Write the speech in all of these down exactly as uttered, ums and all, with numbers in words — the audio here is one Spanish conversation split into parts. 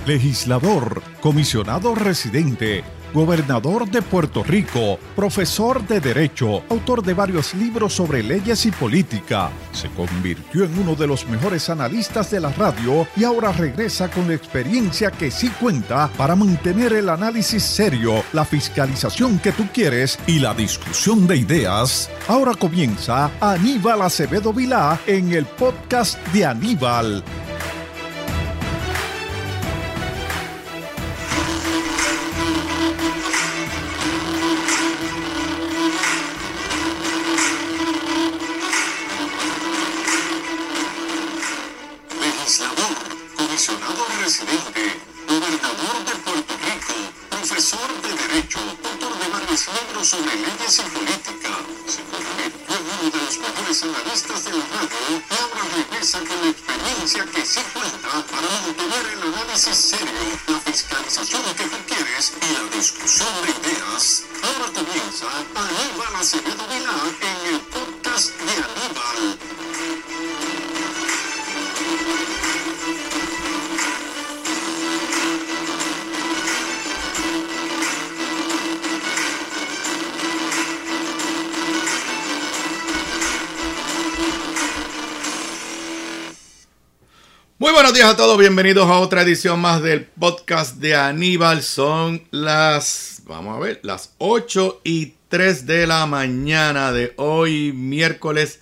legislador, comisionado residente, gobernador de Puerto Rico, profesor de Derecho, autor de varios libros sobre leyes y política. Se convirtió en uno de los mejores analistas de la radio y ahora regresa con la experiencia que sí cuenta para mantener el análisis serio, la fiscalización que tú quieres y la discusión de ideas. Ahora comienza Aníbal Acevedo Vilá en el podcast de Aníbal. Muy buenos días a todos, bienvenidos a otra edición más del podcast de Aníbal. Son las, vamos a ver, las ocho y tres de la mañana de hoy, miércoles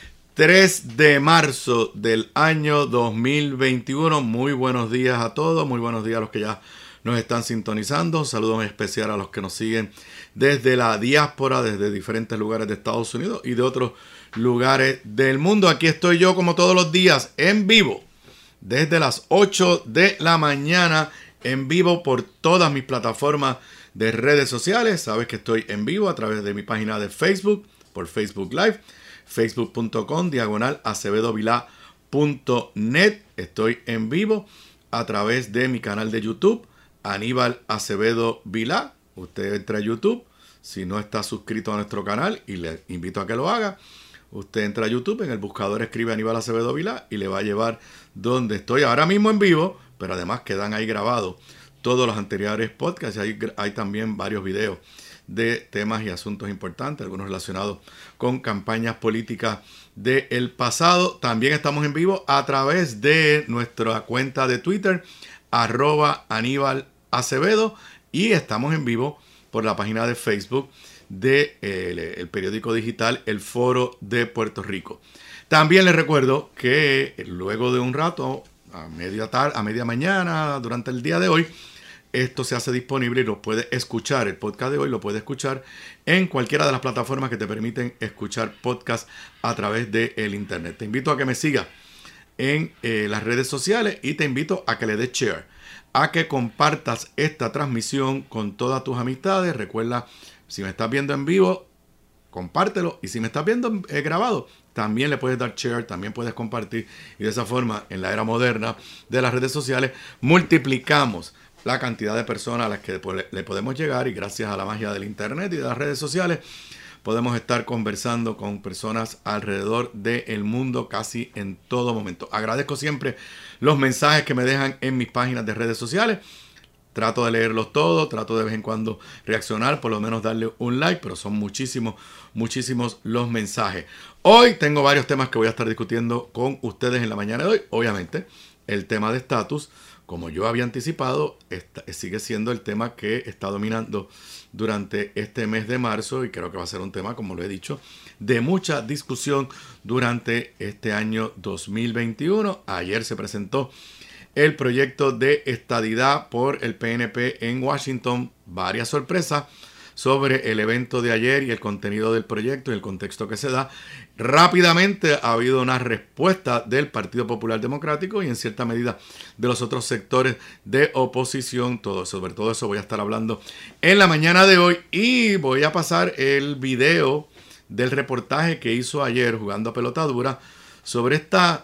tres de marzo del año dos mil veintiuno. Muy buenos días a todos, muy buenos días a los que ya nos están sintonizando. Un saludo en especial a los que nos siguen desde la diáspora, desde diferentes lugares de Estados Unidos y de otros lugares del mundo. Aquí estoy yo como todos los días en vivo. Desde las ocho de la mañana en vivo por todas mis plataformas de redes sociales. Sabes que estoy en vivo a través de mi página de Facebook, por Facebook Live, facebook punto com diagonal acevedo vilá punto net. Estoy en vivo a través de mi canal de YouTube, Aníbal Acevedo Vilá. Usted entra a YouTube, si no está suscrito a nuestro canal, y le invito a que lo haga. Usted entra a YouTube, en el buscador escribe Aníbal Acevedo Vilá y le va a llevar donde estoy ahora mismo en vivo, pero además quedan ahí grabados todos los anteriores podcasts. Hay, hay también varios videos de temas y asuntos importantes, algunos relacionados con campañas políticas del pasado. También estamos en vivo a través de nuestra cuenta de Twitter, arroba Aníbal Acevedo, y estamos en vivo por la página de Facebook del de el periódico digital El Foro de Puerto Rico. También les recuerdo que luego de un rato, a media tarde, a media mañana, durante el día de hoy, esto se hace disponible y lo puedes escuchar. El podcast de hoy lo puedes escuchar en cualquiera de las plataformas que te permiten escuchar podcast a través del internet. Te invito a que me sigas en eh, las redes sociales y te invito a que le des share, a que compartas esta transmisión con todas tus amistades. Recuerda, si me estás viendo en vivo, compártelo. Y si me estás viendo eh, grabado, también le puedes dar share, también puedes compartir. Y de esa forma, en la era moderna de las redes sociales, multiplicamos la cantidad de personas a las que le podemos llegar. Y gracias a la magia del internet y de las redes sociales, podemos estar conversando con personas alrededor del mundo casi en todo momento. Agradezco siempre los mensajes que me dejan en mis páginas de redes sociales. Trato de leerlos todos, trato de vez en cuando reaccionar, por lo menos darle un like, pero son muchísimos, muchísimos los mensajes. Hoy tengo varios temas que voy a estar discutiendo con ustedes en la mañana de hoy. Obviamente, el tema de estatus, como yo había anticipado, está, sigue siendo el tema que está dominando durante este mes de marzo, y creo que va a ser un tema, como lo he dicho, de mucha discusión durante este año dos mil veintiuno. Ayer se presentó el proyecto de estadidad por el P N P en Washington. Varias sorpresas sobre el evento de ayer y el contenido del proyecto y el contexto que se da. Rápidamente ha habido una respuesta del Partido Popular Democrático y en cierta medida de los otros sectores de oposición. Todo, sobre todo eso voy a estar hablando en la mañana de hoy, y voy a pasar el video del reportaje que hizo ayer Jugando a Pelota Dura sobre esta,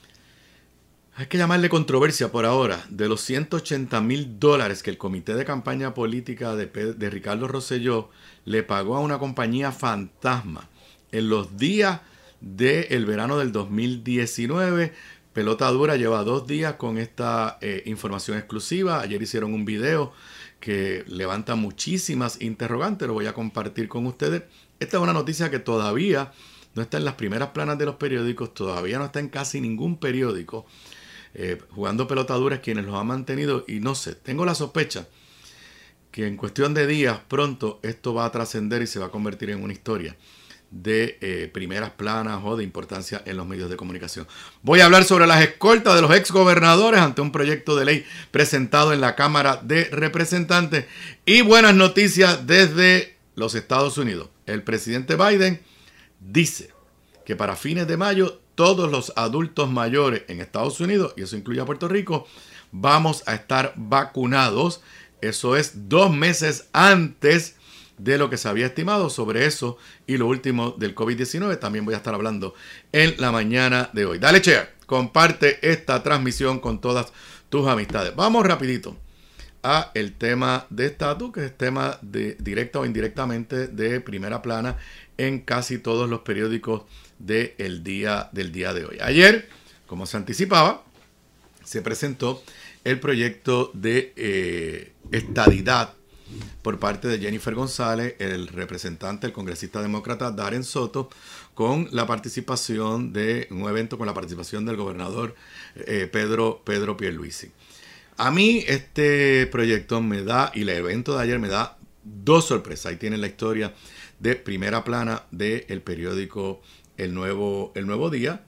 hay que llamarle controversia por ahora, de los ciento ochenta mil dólares que el comité de campaña política de, de Ricardo Rosselló le pagó a una compañía fantasma en los días del verano del dos mil diecinueve Pelota Dura lleva dos días con esta eh, información exclusiva. Ayer hicieron un video que levanta muchísimas interrogantes. Lo voy a compartir con ustedes. Esta es una noticia que todavía no está en las primeras planas de los periódicos. Todavía no está en casi ningún periódico. Eh, jugando Pelota Dura es quienes los han mantenido. Y no sé, tengo la sospecha que en cuestión de días pronto esto va a trascender y se va a convertir en una historia de eh, primeras planas o de importancia en los medios de comunicación. Voy a hablar sobre las escoltas de los exgobernadores ante un proyecto de ley presentado en la Cámara de Representantes y buenas noticias desde los Estados Unidos. El presidente Biden dice que para fines de mayo todos los adultos mayores en Estados Unidos, y eso incluye a Puerto Rico, vamos a estar vacunados. Eso es dos meses antes de lo que se había estimado. Sobre eso y lo último del COVID diecinueve también voy a estar hablando en la mañana de hoy. Dale share, comparte esta transmisión con todas tus amistades. Vamos rapidito a el tema de estatus, que es tema de directa o indirectamente de primera plana en casi todos los periódicos del día, del día de hoy. Ayer, como se anticipaba, se presentó el proyecto de eh, estadidad por parte de Jennifer González, el representante, el congresista demócrata Darren Soto, con la participación de un evento con la participación del gobernador eh, Pedro, Pedro Pierluisi. A mí este proyecto me da, y el evento de ayer me da dos sorpresas. Ahí tienen la historia de primera plana del periódico El Nuevo, El Nuevo Día,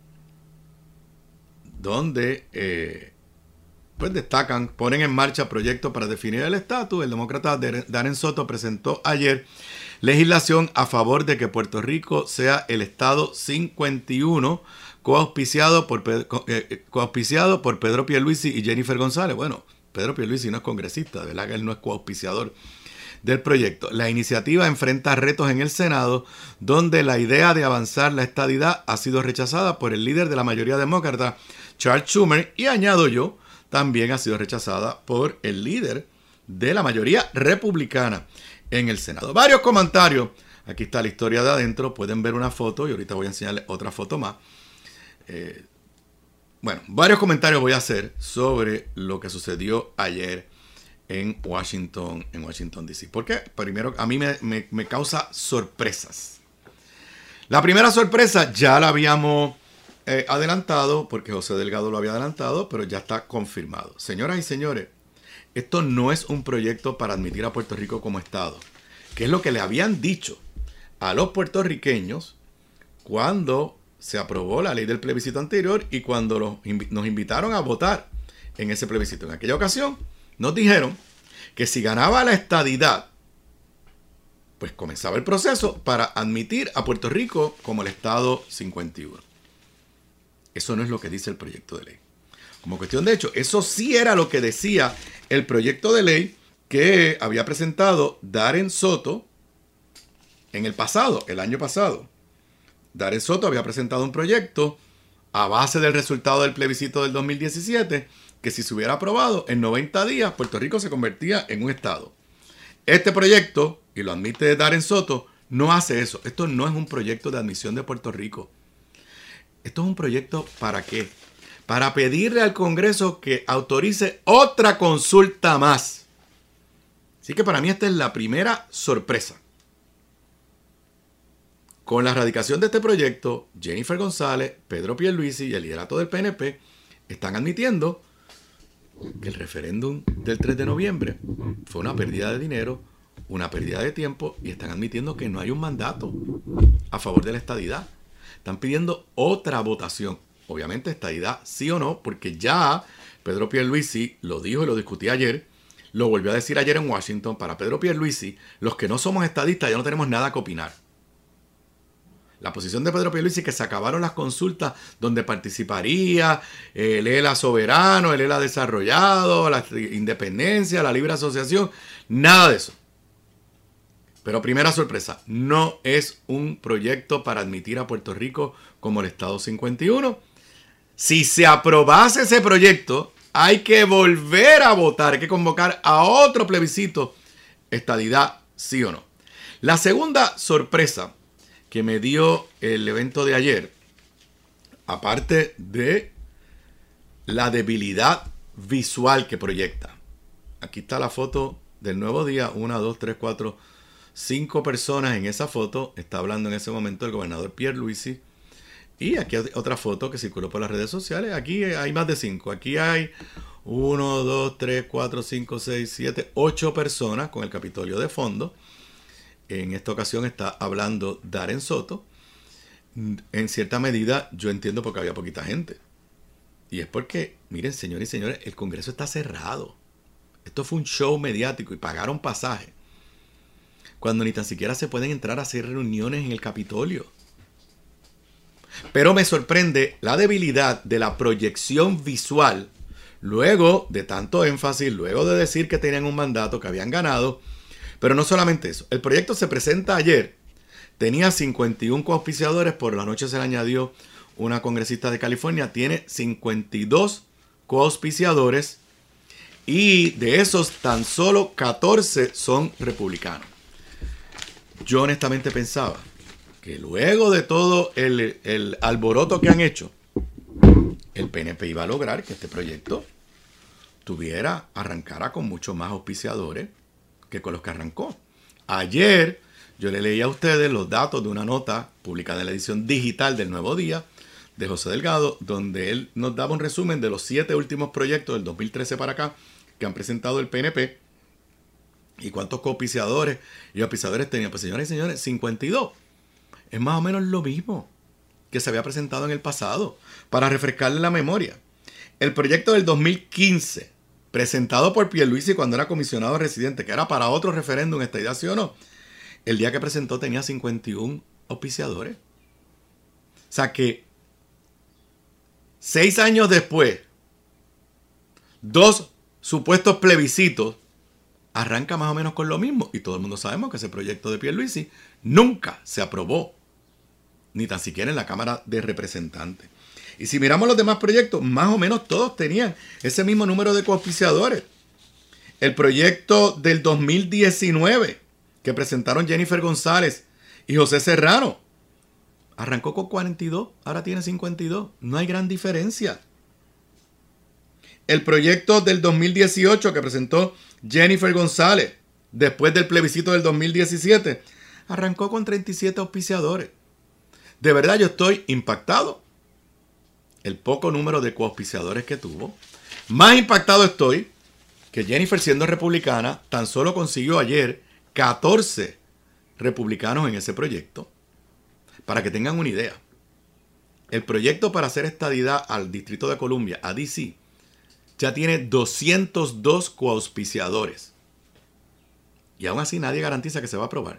donde eh, pues destacan, ponen en marcha proyectos para definir el estatus. El demócrata Darren Soto presentó ayer legislación a favor de que Puerto Rico sea el estado cincuenta y uno, coauspiciado por, eh, coauspiciado por Pedro Pierluisi y Jennifer González. Bueno, Pedro Pierluisi no es congresista, de verdad que él no es coauspiciador del proyecto. La iniciativa enfrenta retos en el Senado, donde la idea de avanzar la estadidad ha sido rechazada por el líder de la mayoría demócrata, Charles Schumer, y añado yo, también ha sido rechazada por el líder de la mayoría republicana en el Senado. Varios comentarios. Aquí está la historia de adentro. Pueden ver una foto y ahorita voy a enseñarles otra foto más. Eh, bueno, varios comentarios voy a hacer sobre lo que sucedió ayer en Washington, en Washington D C. Porque primero a mí me, me, me causa sorpresas. La primera sorpresa ya la habíamos Eh, adelantado, porque José Delgado lo había adelantado, pero ya está confirmado. Señoras y señores, esto no es un proyecto para admitir a Puerto Rico como estado, que es lo que le habían dicho a los puertorriqueños cuando se aprobó la ley del plebiscito anterior y cuando los, nos invitaron a votar en ese plebiscito. En aquella ocasión nos dijeron que si ganaba la estadidad, pues comenzaba el proceso para admitir a Puerto Rico como el estado cincuenta y uno. Eso no es lo que dice el proyecto de ley. Como cuestión de hecho, eso sí era lo que decía el proyecto de ley que había presentado Darren Soto en el pasado, el año pasado. Darren Soto había presentado un proyecto a base del resultado del plebiscito del dos mil diecisiete, que si se hubiera aprobado en noventa días, Puerto Rico se convertía en un estado. Este proyecto, y lo admite Darren Soto, no hace eso. Esto no es un proyecto de admisión de Puerto Rico. Esto es un proyecto ¿para qué? Para pedirle al Congreso que autorice otra consulta más. Así que para mí esta es la primera sorpresa. Con la radicación de este proyecto, Jennifer González, Pedro Pierluisi y el liderato del P N P están admitiendo que el referéndum del tres de noviembre fue una pérdida de dinero, una pérdida de tiempo, y están admitiendo que no hay un mandato a favor de la estadidad. Están pidiendo otra votación. Obviamente estadidad sí o no, porque ya Pedro Pierluisi lo dijo y lo discutí ayer, lo volvió a decir ayer en Washington. Para Pedro Pierluisi, los que no somos estadistas ya no tenemos nada que opinar. La posición de Pedro Pierluisi es que se acabaron las consultas donde participaría el E L A soberano, el E L A desarrollado, la independencia, la libre asociación, nada de eso. Pero primera sorpresa, no es un proyecto para admitir a Puerto Rico como el estado cincuenta y uno. Si se aprobase ese proyecto, hay que volver a votar, hay que convocar a otro plebiscito, estadidad sí o no. La segunda sorpresa que me dio el evento de ayer, aparte de la debilidad visual que proyecta. Aquí está la foto del Nuevo Día, una, dos, tres, cuatro, cinco personas en esa foto. Está hablando en ese momento el gobernador Pierluisi. Y aquí hay otra foto que circuló por las redes sociales. Aquí hay más de cinco. Aquí hay uno, dos, tres, cuatro, cinco, seis, siete, ocho personas con el Capitolio de fondo. En esta ocasión está hablando Darren Soto. En cierta medida yo entiendo por qué había poquita gente. Y es porque, miren, señores y señores, el Congreso está cerrado. Esto fue un show mediático y pagaron pasaje. Cuando ni tan siquiera se pueden entrar a hacer reuniones en el Capitolio. Pero me sorprende la debilidad de la proyección visual. Luego de tanto énfasis, luego de decir que tenían un mandato, que habían ganado. Pero no solamente eso. El proyecto se presenta ayer. Tenía cincuenta y uno coauspiciadores. Por la noche se le añadió una congresista de California. Tiene cincuenta y dos coauspiciadores. Y de esos, tan solo catorce son republicanos. Yo honestamente pensaba que luego de todo el, el alboroto que han hecho, el P N P iba a lograr que este proyecto tuviera, arrancara con mucho más auspiciadores que con los que arrancó. Ayer yo le leí a ustedes los datos de una nota publicada en la edición digital del Nuevo Día de José Delgado, donde él nos daba un resumen de los siete últimos proyectos del dos mil trece para acá que han presentado el P N P y cuántos coauspiciadores y auspiciadores tenían. Pues señoras y señores, cincuenta y dos. Es más o menos lo mismo que se había presentado en el pasado. Para refrescarle la memoria, el proyecto del dos mil quince, presentado por Pierluisi cuando era comisionado residente, que era para otro referéndum, estadidad sí o no, el día que presentó tenía cincuenta y uno auspiciadores. O sea que seis años después, dos supuestos plebiscitos, arranca más o menos con lo mismo. Y todo el mundo sabemos que ese proyecto de Pierluisi nunca se aprobó, ni tan siquiera en la Cámara de Representantes. Y si miramos los demás proyectos, más o menos todos tenían ese mismo número de coauspiciadores. El proyecto del dos mil diecinueve, que presentaron Jennifer González y José Serrano, arrancó con cuarenta y dos, ahora tiene cincuenta y dos. No hay gran diferencia. El proyecto del dos mil dieciocho que presentó Jennifer González después del plebiscito del dos mil diecisiete arrancó con treinta y siete auspiciadores. De verdad yo estoy impactado. El poco número de coauspiciadores que tuvo. Más impactado estoy que Jennifer, siendo republicana, tan solo consiguió ayer catorce republicanos en ese proyecto. Para que tengan una idea. El proyecto para hacer estadidad al Distrito de Columbia, a D C, ya tiene doscientos dos coauspiciadores. Y aún así nadie garantiza que se va a aprobar.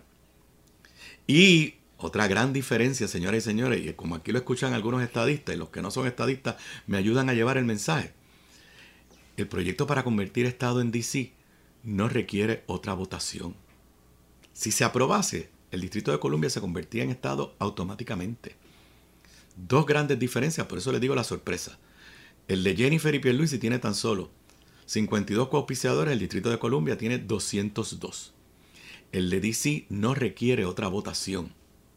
Y otra gran diferencia, señoras y señores, y como aquí lo escuchan algunos estadistas, y los que no son estadistas me ayudan a llevar el mensaje. El proyecto para convertir Estado en D C no requiere otra votación. Si se aprobase, el Distrito de Columbia se convertía en Estado automáticamente. Dos grandes diferencias, por eso les digo la sorpresa. El de Jennifer y Pierluisi tiene tan solo cincuenta y dos coauspiciadores, el Distrito de Columbia tiene doscientos dos. El de D C no requiere otra votación.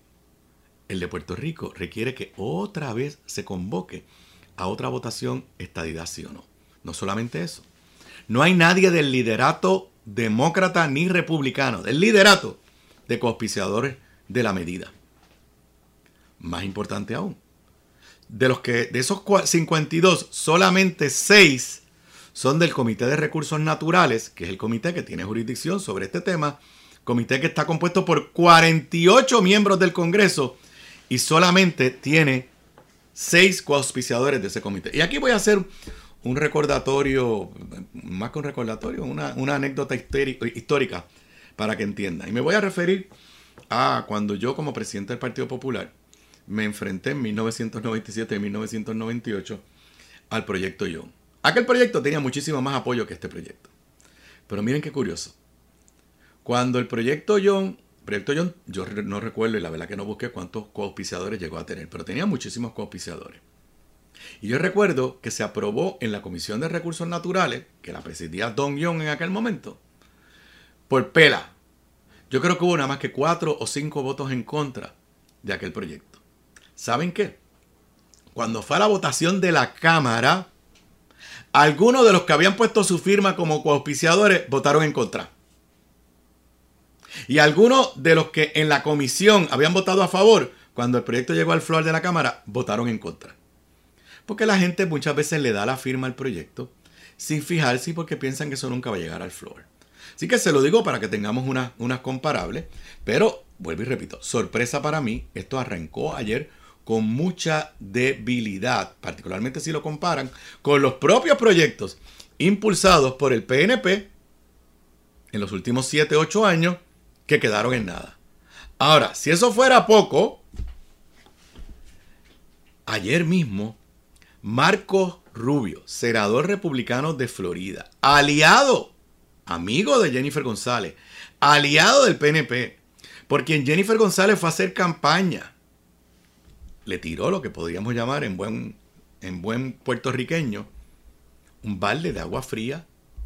El de Puerto Rico requiere que otra vez se convoque a otra votación, estadidad sí o no. No solamente eso. No hay nadie del liderato demócrata ni republicano, del liderato de coauspiciadores de la medida. Más importante aún, de los que de esos cincuenta y dos, solamente seis son del Comité de Recursos Naturales, que es el comité que tiene jurisdicción sobre este tema, comité que está compuesto por cuarenta y ocho miembros del Congreso y solamente tiene seis coauspiciadores de ese comité. Y aquí voy a hacer un recordatorio, más que un recordatorio, una, una anécdota histórica para que entiendan. Y me voy a referir a cuando yo, como presidente del Partido Popular, me enfrenté en mil novecientos noventa y siete y mil novecientos noventa y ocho al proyecto Young. Aquel proyecto tenía muchísimo más apoyo que este proyecto. Pero miren qué curioso. Cuando el proyecto Young, proyecto Young, yo no recuerdo y la verdad que no busqué cuántos coauspiciadores llegó a tener, pero tenía muchísimos coauspiciadores. Y yo recuerdo que se aprobó en la Comisión de Recursos Naturales, que la presidía Don Young en aquel momento, por pela. Yo creo que hubo nada más que cuatro o cinco votos en contra de aquel proyecto. ¿Saben qué? Cuando fue a la votación de la Cámara, Algunos de los que habían puesto su firma como coauspiciadores votaron en contra. Y algunos de los que en la comisión habían votado a favor, cuando el proyecto llegó al floor de la Cámara, votaron en contra. Porque la gente muchas veces le da la firma al proyecto sin fijarse porque piensan que eso nunca va a llegar al floor. Así que se lo digo para que tengamos unas unas comparables. Pero, vuelvo y repito, sorpresa para mí, esto arrancó ayer con mucha debilidad, particularmente si lo comparan con los propios proyectos impulsados por el P N P en los últimos siete u ocho años que quedaron en nada. Ahora, si eso fuera poco, ayer mismo, Marco Rubio, senador republicano de Florida, aliado, amigo de Jennifer González, aliado del P N P, por quien Jennifer González fue a hacer campaña, le tiró lo que podríamos llamar en buen, en buen puertorriqueño un balde de agua fría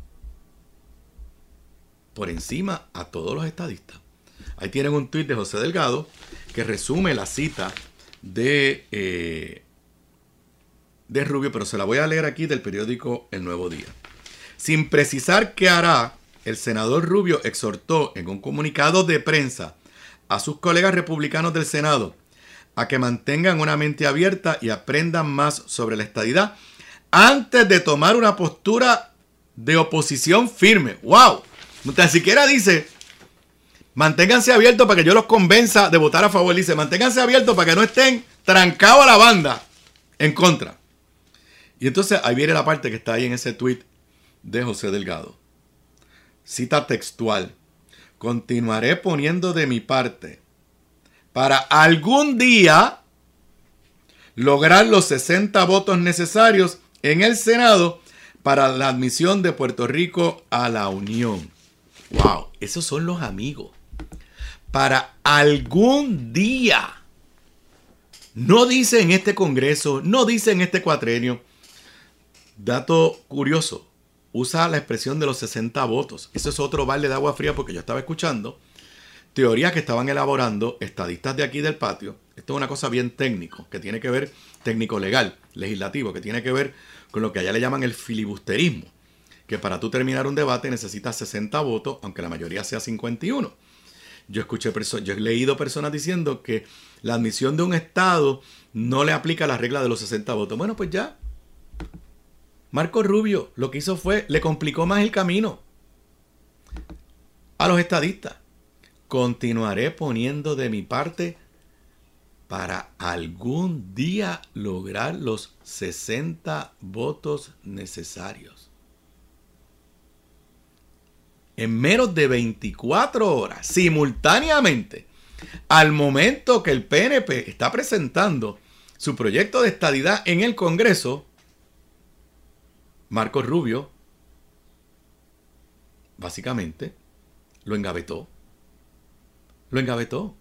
por encima a todos los estadistas. Ahí tienen un tuit de José Delgado que resume la cita de, eh, de Rubio, pero se la voy a leer aquí del periódico El Nuevo Día. Sin precisar qué hará, el senador Rubio exhortó en un comunicado de prensa a sus colegas republicanos del Senado a que mantengan una mente abierta y aprendan más sobre la estadidad antes de tomar una postura de oposición firme. ¡Wow! Ni siquiera dice, manténganse abiertos para que yo los convenza de votar a favor. Dice, manténganse abiertos para que no estén trancados a la banda en contra. Y entonces ahí viene la parte que está ahí en ese tuit de José Delgado. Cita textual. Continuaré poniendo de mi parte para algún día lograr los sesenta votos necesarios en el Senado para la admisión de Puerto Rico a la Unión. ¡Wow! Esos son los amigos. Para algún día. No dice en este Congreso, no dice en este cuatrenio. Dato curioso. Usa la expresión de los sesenta votos. Eso es otro balde de agua fría porque yo estaba escuchando teorías que estaban elaborando estadistas de aquí del patio. Esto es una cosa bien técnico, que tiene que ver, técnico legal, legislativo, que tiene que ver con lo que allá le llaman el filibusterismo. Que para tú terminar un debate necesitas sesenta votos, aunque la mayoría sea cincuenta y uno. Yo, escuché yo he leído personas diciendo que la admisión de un estado no le aplica la regla de los sesenta votos. Bueno, pues ya. Marco Rubio lo que hizo fue, le complicó más el camino a los estadistas. Continuaré poniendo de mi parte para algún día lograr los sesenta votos necesarios. En menos de veinticuatro horas, simultáneamente, al momento que el P N P está presentando su proyecto de estadidad en el Congreso, Marco Rubio, básicamente, lo engavetó. Lo engavetó.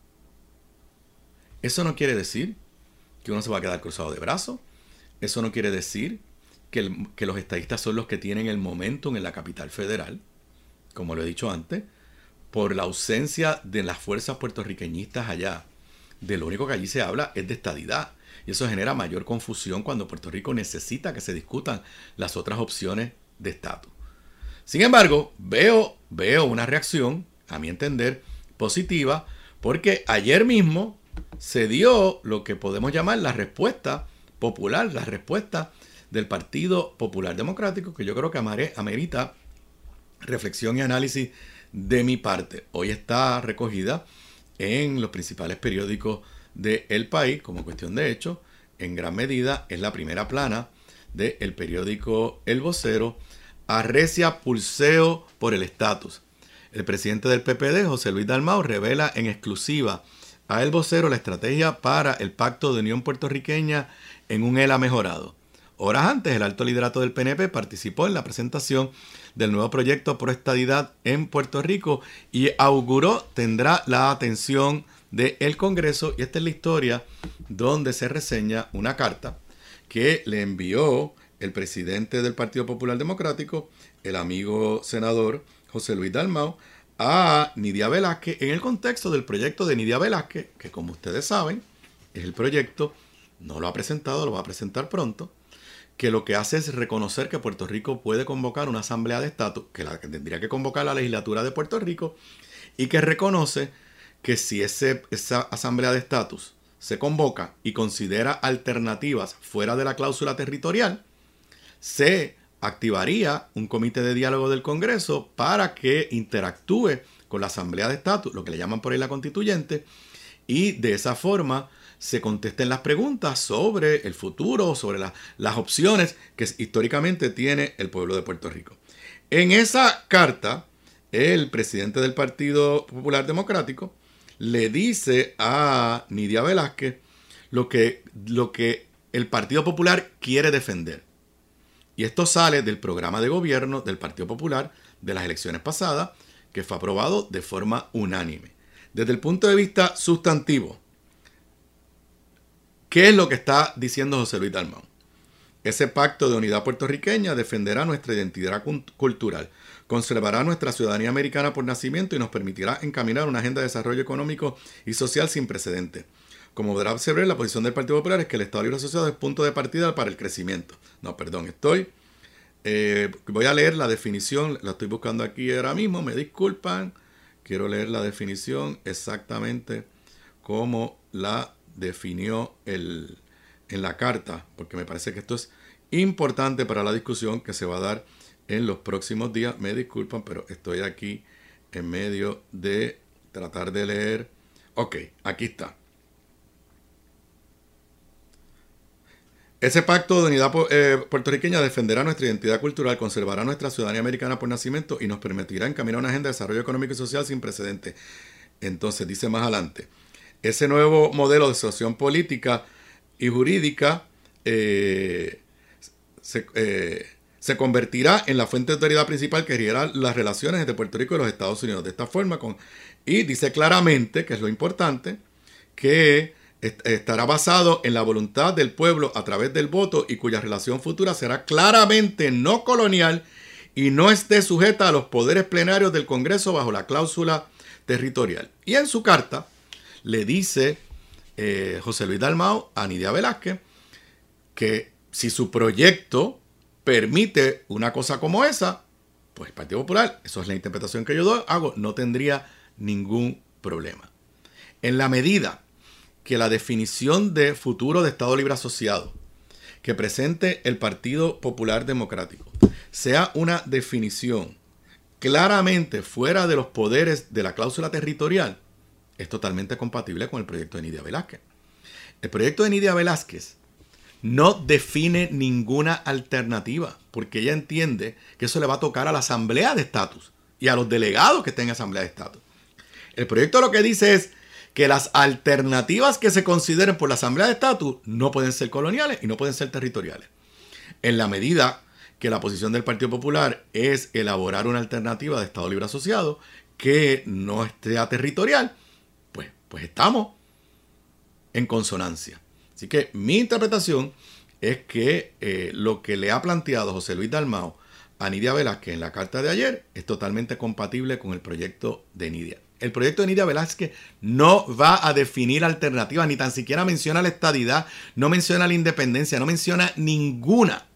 Eso no quiere decir que uno se va a quedar cruzado de brazos. Eso no quiere decir que, el, que los estadistas son los que tienen el momentum en la capital federal, como lo he dicho antes, por la ausencia de las fuerzas puertorriqueñistas allá. De lo único que allí se habla es de estadidad. Y eso genera mayor confusión cuando Puerto Rico necesita que se discutan las otras opciones de estatus. Sin embargo, veo, veo una reacción, a mi entender, positiva, porque ayer mismo se dio lo que podemos llamar la respuesta popular, la respuesta del Partido Popular Democrático, que yo creo que amerita reflexión y análisis de mi parte. Hoy está recogida en los principales periódicos del país, como cuestión de hecho, en gran medida es la primera plana del periódico El Vocero. Arrecia pulseo por el estatus. El presidente del P P D, José Luis Dalmau, revela en exclusiva a El Vocero la estrategia para el Pacto de Unión Puertorriqueña en un E L A mejorado. Horas antes, el alto liderato del P N P participó en la presentación del nuevo proyecto Pro Estadidad en Puerto Rico y auguró tendrá la atención del Congreso. Y esta es la historia donde se reseña una carta que le envió el presidente del Partido Popular Democrático, el amigo senador José Luis Dalmau, a Nidia Velázquez en el contexto del proyecto de Nidia Velázquez, que como ustedes saben, es el proyecto, no lo ha presentado, lo va a presentar pronto, que lo que hace es reconocer que Puerto Rico puede convocar una asamblea de estatus, que, la, que tendría que convocar la legislatura de Puerto Rico, y que reconoce que si ese, esa asamblea de estatus se convoca y considera alternativas fuera de la cláusula territorial, se activaría un comité de diálogo del Congreso para que interactúe con la asamblea de estatus, lo que le llaman por ahí la constituyente, y de esa forma se contesten las preguntas sobre el futuro, sobre la, las opciones que históricamente tiene el pueblo de Puerto Rico. En esa carta, el presidente del Partido Popular Democrático le dice a Nidia Velázquez lo que, lo que el Partido Popular quiere defender. Y esto sale del programa de gobierno del Partido Popular de las elecciones pasadas, que fue aprobado de forma unánime. Desde el punto de vista sustantivo, ¿qué es lo que está diciendo José Luis Dalmau? Ese pacto de unidad puertorriqueña defenderá nuestra identidad cultural, conservará nuestra ciudadanía americana por nacimiento y nos permitirá encaminar una agenda de desarrollo económico y social sin precedentes. Como podrá observar, la posición del Partido Popular es que el Estado Libre Asociado es punto de partida para el crecimiento. No, perdón, estoy... Eh, voy a leer la definición, la estoy buscando aquí ahora mismo, me disculpan. Quiero leer la definición exactamente como la definió el, en la carta, porque me parece que esto es importante para la discusión que se va a dar en los próximos días. Me disculpan, pero estoy aquí en medio de tratar de leer. Ok, aquí está. Ese pacto de unidad eh, puertorriqueña defenderá nuestra identidad cultural, conservará nuestra ciudadanía americana por nacimiento y nos permitirá encaminar una agenda de desarrollo económico y social sin precedentes. Entonces, dice más adelante, ese nuevo modelo de asociación política y jurídica eh, se, eh, se convertirá en la fuente de autoridad principal que regirá las relaciones entre Puerto Rico y los Estados Unidos. De esta forma, con, y dice claramente, que es lo importante, que estará basado en la voluntad del pueblo a través del voto y cuya relación futura será claramente no colonial y no esté sujeta a los poderes plenarios del Congreso bajo la cláusula territorial. Y en su carta le dice eh, José Luis Dalmau a Nidia Velázquez que si su proyecto permite una cosa como esa, pues el Partido Popular, eso es la interpretación que yo doy, hago, no tendría ningún problema. En la medida que la definición de futuro de Estado Libre Asociado que presente el Partido Popular Democrático sea una definición claramente fuera de los poderes de la cláusula territorial, es totalmente compatible con el proyecto de Nidia Velázquez. El proyecto de Nidia Velázquez no define ninguna alternativa, porque ella entiende que eso le va a tocar a la Asamblea de Estatus y a los delegados que estén en Asamblea de Estatus. El proyecto lo que dice es que las alternativas que se consideren por la Asamblea de Estatus no pueden ser coloniales y no pueden ser territoriales. En la medida que la posición del Partido Popular es elaborar una alternativa de Estado Libre Asociado que no esté territorial, pues, pues estamos en consonancia. Así que mi interpretación es que eh, lo que le ha planteado José Luis Dalmau a Nidia Velázquez en la carta de ayer es totalmente compatible con el proyecto de Nidia. El proyecto de Nidia Velázquez no va a definir alternativas, ni tan siquiera menciona la estadidad, no menciona la independencia, no menciona ninguna.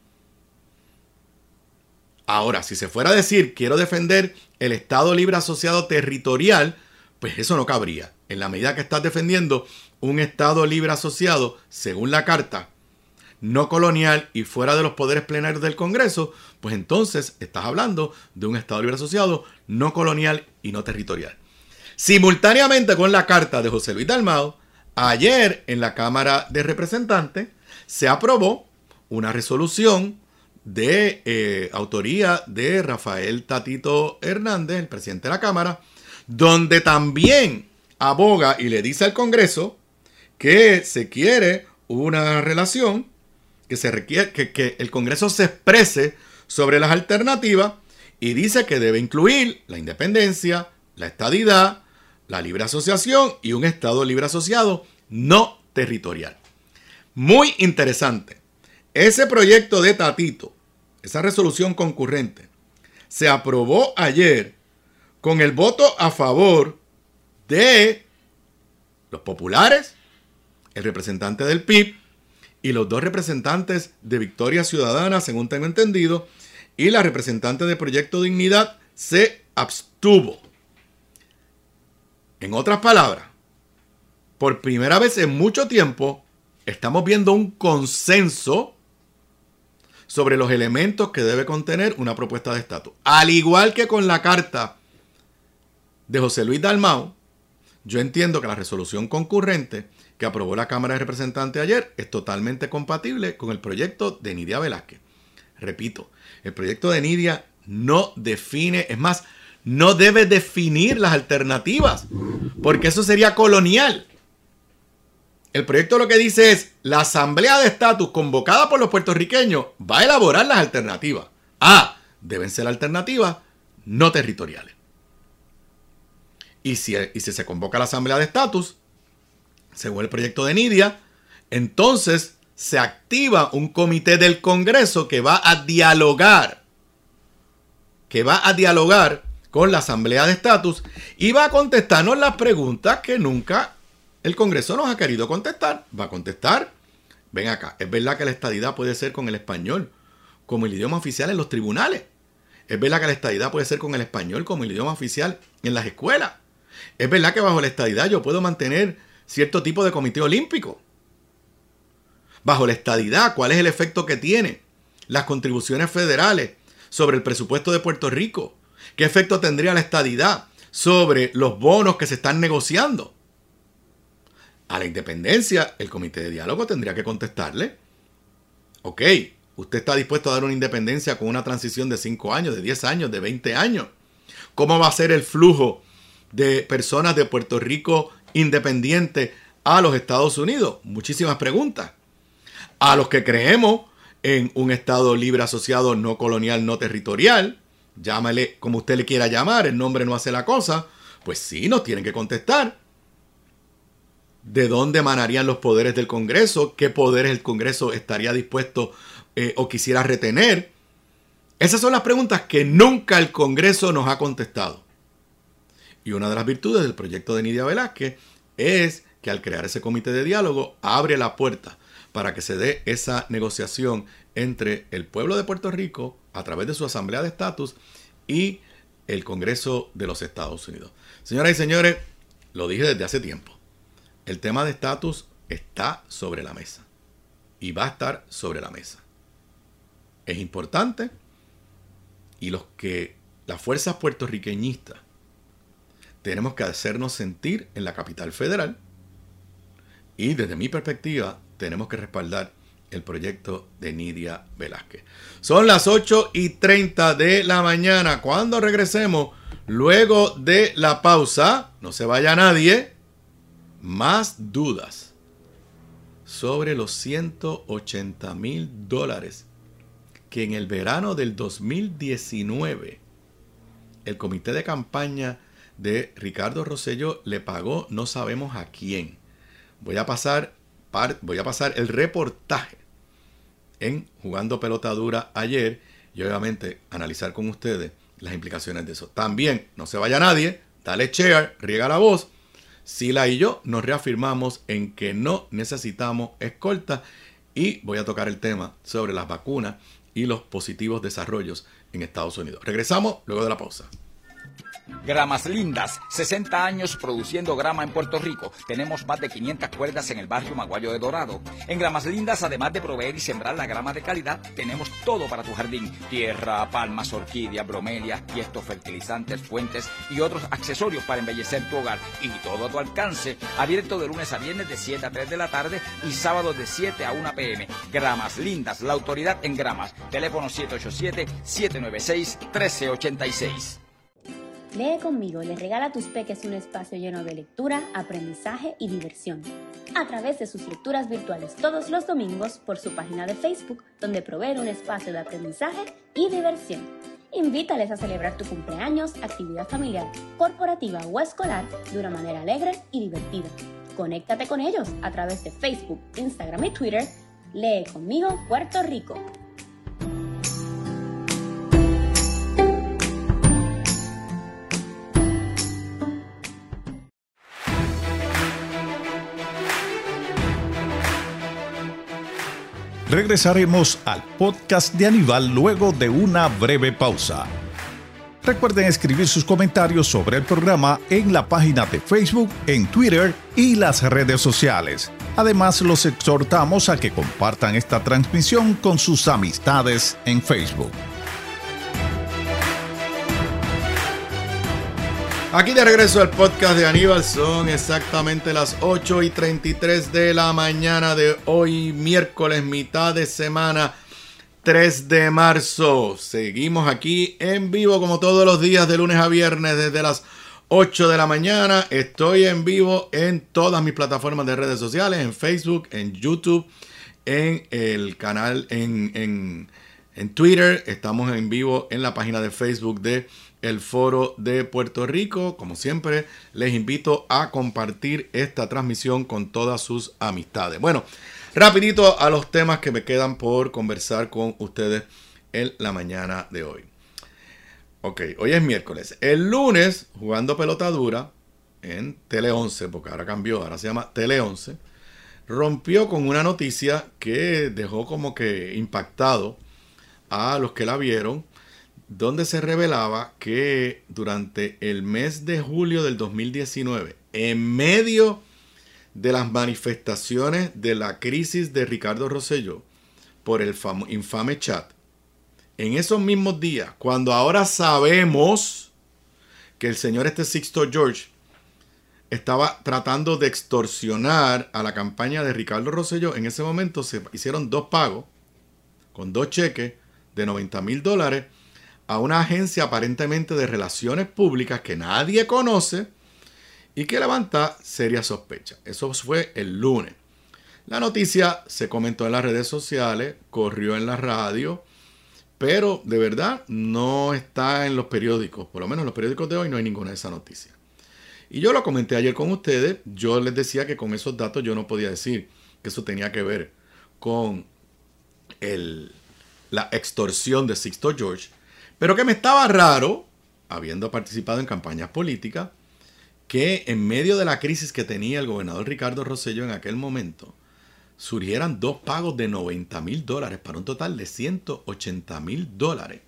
Ahora, si se fuera a decir, quiero defender el Estado Libre Asociado territorial, pues eso no cabría. En la medida que estás defendiendo un Estado Libre Asociado, según la Carta, no colonial y fuera de los poderes plenarios del Congreso, pues entonces estás hablando de un Estado Libre Asociado no colonial y no territorial. Simultáneamente con la carta de José Luis Dalmau, ayer en la Cámara de Representantes se aprobó una resolución de eh, autoría de Rafael Tatito Hernández, el presidente de la Cámara, donde también aboga y le dice al Congreso que se quiere una relación, que se requiere que, que el Congreso se exprese sobre las alternativas y dice que debe incluir la independencia, la estadidad, la libre asociación y un Estado libre asociado no territorial. Muy interesante. Ese proyecto de Tatito, esa resolución concurrente, se aprobó ayer con el voto a favor de los populares, el representante del P I B y los dos representantes de Victoria Ciudadana, según tengo entendido, y la representante de Proyecto Dignidad se abstuvo. En otras palabras, por primera vez en mucho tiempo, estamos viendo un consenso sobre los elementos que debe contener una propuesta de estatus. Al igual que con la carta de José Luis Dalmau, yo entiendo que la resolución concurrente que aprobó la Cámara de Representantes ayer es totalmente compatible con el proyecto de Nidia Velázquez. Repito, el proyecto de Nidia no define, es más, no debe definir las alternativas, porque eso sería colonial. El proyecto lo que dice es, la Asamblea de Estatus convocada por los puertorriqueños va a elaborar las alternativas. Ah, deben ser alternativas no territoriales. Y si, y si se convoca la Asamblea de Estatus, según el proyecto de Nidia, entonces se activa un comité del Congreso que va a dialogar, que va a dialogar con la Asamblea de Estatus y va a contestarnos las preguntas que nunca el Congreso nos ha querido contestar. Va a contestar, ven acá, ¿es verdad que la estadidad puede ser con el español como el idioma oficial en los tribunales? ¿Es verdad que la estadidad puede ser con el español como el idioma oficial en las escuelas? ¿Es verdad que bajo la estadidad yo puedo mantener cierto tipo de comité olímpico? Bajo la estadidad, ¿cuál es el efecto que tiene las contribuciones federales sobre el presupuesto de Puerto Rico? ¿Qué efecto tendría la estadidad sobre los bonos que se están negociando? A la independencia, el comité de diálogo tendría que contestarle. Ok, usted está dispuesto a dar una independencia con una transición de cinco años, de diez años, de veinte años. ¿Cómo va a ser el flujo de personas de Puerto Rico independiente a los Estados Unidos? Muchísimas preguntas. A los que creemos en un Estado libre asociado no colonial, no territorial, llámale como usted le quiera llamar, el nombre no hace la cosa, pues sí, nos tienen que contestar. ¿De dónde emanarían los poderes del Congreso? ¿Qué poderes el Congreso estaría dispuesto eh, o quisiera retener? Esas son las preguntas que nunca el Congreso nos ha contestado. Y una de las virtudes del proyecto de Nidia Velázquez es que al crear ese comité de diálogo abre la puerta para que se dé esa negociación entre el pueblo de Puerto Rico a través de su Asamblea de Estatus y el Congreso de los Estados Unidos. Señoras y señores, lo dije desde hace tiempo. El tema de estatus está sobre la mesa y va a estar sobre la mesa. Es importante y los que las fuerzas puertorriqueñistas tenemos que hacernos sentir en la capital federal y desde mi perspectiva tenemos que respaldar el proyecto de Nidia Velázquez. Son las ocho y treinta de la mañana. Cuando regresemos, luego de la pausa, no se vaya nadie, más dudas sobre los ciento ochenta mil dólares que en el verano del dos mil diecinueve el comité de campaña de Ricardo Rosselló le pagó no sabemos a quién. Voy a pasar, voy a pasar el reportaje en Jugando Pelota Dura ayer y obviamente analizar con ustedes las implicaciones de eso. También, no se vaya nadie, dale share, riega la voz. Sila y yo nos reafirmamos en que no necesitamos escolta y voy a tocar el tema sobre las vacunas y los positivos desarrollos en Estados Unidos. Regresamos luego de la pausa. Gramas Lindas, sesenta años produciendo grama en Puerto Rico. Tenemos más de quinientas cuerdas en el barrio Maguayo de Dorado. En Gramas Lindas, además de proveer y sembrar la grama de calidad, tenemos todo para tu jardín. Tierra, palmas, orquídeas, bromelias, tiestos, fertilizantes, fuentes y otros accesorios para embellecer tu hogar. Y todo a tu alcance. Abierto de lunes a viernes de siete a tres de la tarde y sábados de siete a una p m Gramas Lindas, la autoridad en gramas. Teléfono siete ocho siete, siete nueve seis, uno tres ocho seis. Lee conmigo les regala a tus peques un espacio lleno de lectura, aprendizaje y diversión. A través de sus lecturas virtuales todos los domingos por su página de Facebook, donde provee un espacio de aprendizaje y diversión. Invítales a celebrar tu cumpleaños, actividad familiar, corporativa o escolar de una manera alegre y divertida. Conéctate con ellos a través de Facebook, Instagram y Twitter. Lee conmigo Puerto Rico. Regresaremos al podcast de Aníbal luego de una breve pausa. Recuerden escribir sus comentarios sobre el programa en la página de Facebook, en Twitter y las redes sociales. Además, los exhortamos a que compartan esta transmisión con sus amistades en Facebook. Aquí de regreso al podcast de Aníbal, son exactamente las ocho y treinta y tres de la mañana de hoy, miércoles, mitad de semana, tres de marzo. Seguimos aquí en vivo como todos los días de lunes a viernes desde las ocho de la mañana. Estoy en vivo en todas mis plataformas de redes sociales, en Facebook, en YouTube, en el canal, en, en, en Twitter. Estamos en vivo en la página de Facebook de el Foro de Puerto Rico. Como siempre, les invito a compartir esta transmisión con todas sus amistades. Bueno, rapidito a los temas que me quedan por conversar con ustedes en la mañana de hoy. Ok, hoy es miércoles. El lunes, jugando pelota dura en Tele once, porque ahora cambió, ahora se llama Tele once, rompió con una noticia que dejó como que impactado a los que la vieron, donde se revelaba que durante el mes de julio del dos mil diecinueve, en medio de las manifestaciones de la crisis de Ricardo Rosselló por el infame chat, en esos mismos días, cuando ahora sabemos que el señor este Sixto George estaba tratando de extorsionar a la campaña de Ricardo Rosselló, en ese momento se hicieron dos pagos con dos cheques de noventa mil dólares a una agencia aparentemente de relaciones públicas que nadie conoce y que levanta serias sospechas. Eso fue el lunes. La noticia se comentó en las redes sociales, corrió en la radio, pero de verdad no está en los periódicos. Por lo menos en los periódicos de hoy no hay ninguna de esas noticias. Y yo lo comenté ayer con ustedes. Yo les decía que con esos datos yo no podía decir que eso tenía que ver con el, la extorsión de Sixto George. Pero que me estaba raro, habiendo participado en campañas políticas, que en medio de la crisis que tenía el gobernador Ricardo Rosselló en aquel momento, surgieran dos pagos de noventa mil dólares para un total de ciento ochenta mil dólares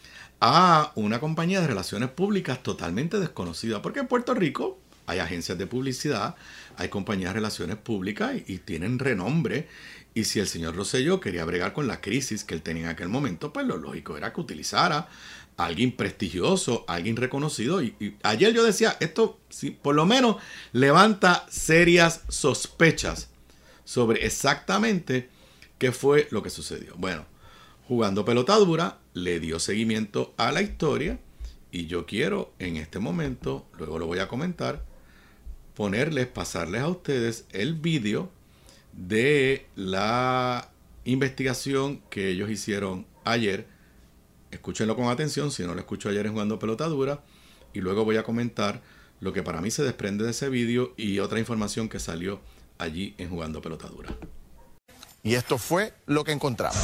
a una compañía de relaciones públicas totalmente desconocida. Porque en Puerto Rico hay agencias de publicidad, hay compañías de relaciones públicas y, y tienen renombre. Y si el señor Rosselló quería bregar con la crisis que él tenía en aquel momento, pues lo lógico era que utilizara a alguien prestigioso, a alguien reconocido. Y, y ayer yo decía, esto sí, por lo menos levanta serias sospechas sobre exactamente qué fue lo que sucedió. Bueno, jugando pelota dura, le dio seguimiento a la historia y yo quiero en este momento, luego lo voy a comentar, ponerles, pasarles a ustedes el vídeo de la investigación que ellos hicieron ayer. Escúchenlo con atención, si no lo escucho ayer en Jugando Pelota Dura, y luego voy a comentar lo que para mí se desprende de ese vídeo y otra información que salió allí en Jugando Pelota Dura. Y esto fue lo que encontramos.